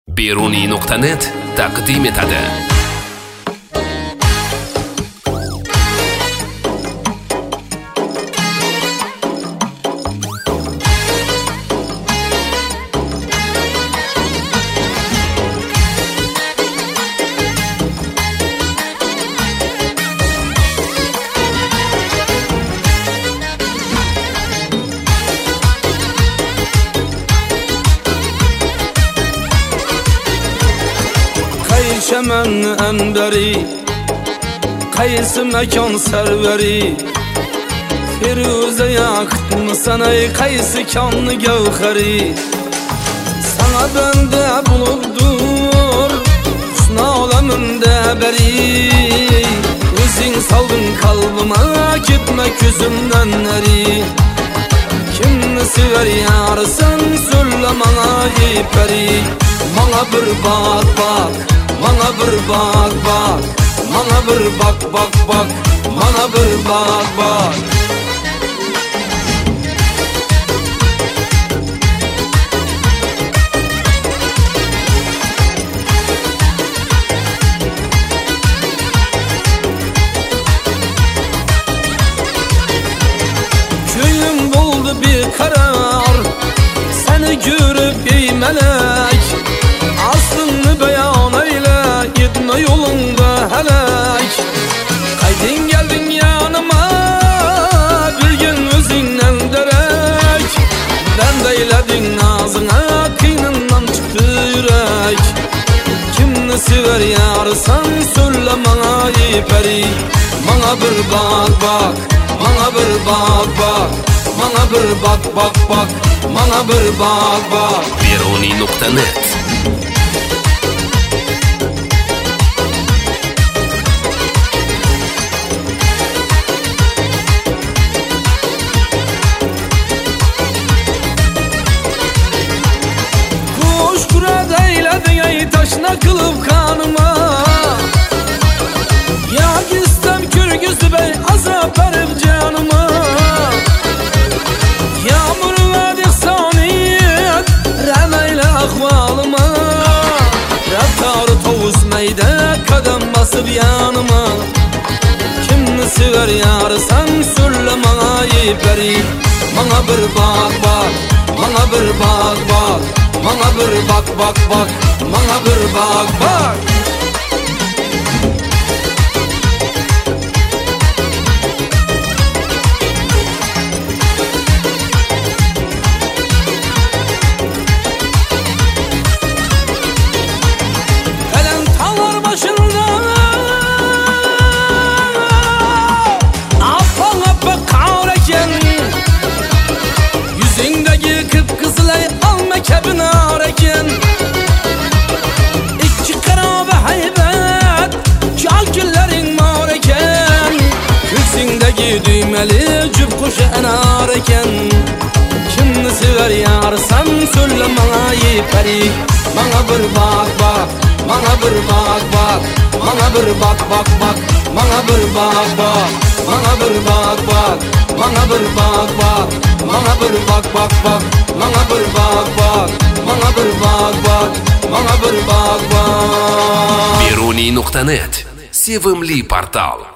Beruniy.net taqdim etadi. Çemen enberi, kayısı mekan serveri, Firuze yaktım sana kayısı kanlı gevheri. Sana bende bulurdur husna aleminde beri. Özün saldın kalbime gitme gözümden neri. Kimni sever yar sen söyle bana iperi. Bana bir bak bak, bana bir bak bak, bana bir bak bak bak, bana bir bak bak. Köyüm buldu bir karar, seni görüp ey melek. Aslını beyan eyle, gitme yolunda helek. Kaydın geldin yanıma, bir gün özünden derek. Ben deyledin ağzına, kıynından çıktı yürek. Kimni sever yar sen söyle bana iperi. Bana bir bak bak, bana bir bak bak, bana bir bak bak bak, bana bir bak bak. Beruniy.net Taşına kılıp kanıma ya gizlem kürgüzü bey azap verip canıma. Yağmur verdik saniyet remeyle ahvalıma. Raftarı tavus meyde kadem basıp yanıma. Kimni sever yar sen söyle bana iperi. Bana bir bak bak, bana bir bak bak, bana bir bak bak bak, bana bir bak bak. Gelen tağlar başında afan apı kavreken. Yüzündeki kıpkızılay alma kebin areken. Düğmeli cüp kuşu enarken. Kimni sever yar sen söyle bana iperi. Bana bir bak bak, bana bir bak bak, bana bir bak bak bak, bana bir bak bak, bana bir bak bak, bana bir bak bak, bana bir bak bak bak, bana bir bak bak, bana bir bak bak, bana bir bak bak. Beruniy.net sevimli portal.